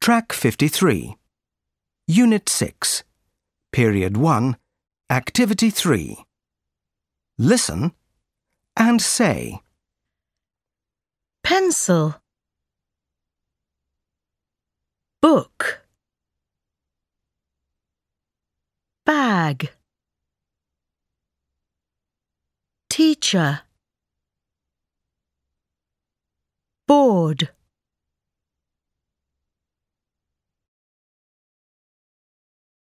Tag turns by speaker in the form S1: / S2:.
S1: Track 53. Unit 6. Period 1. Activity 3. Listen and say.
S2: Pencil. Book. Bag. Teacher. Board.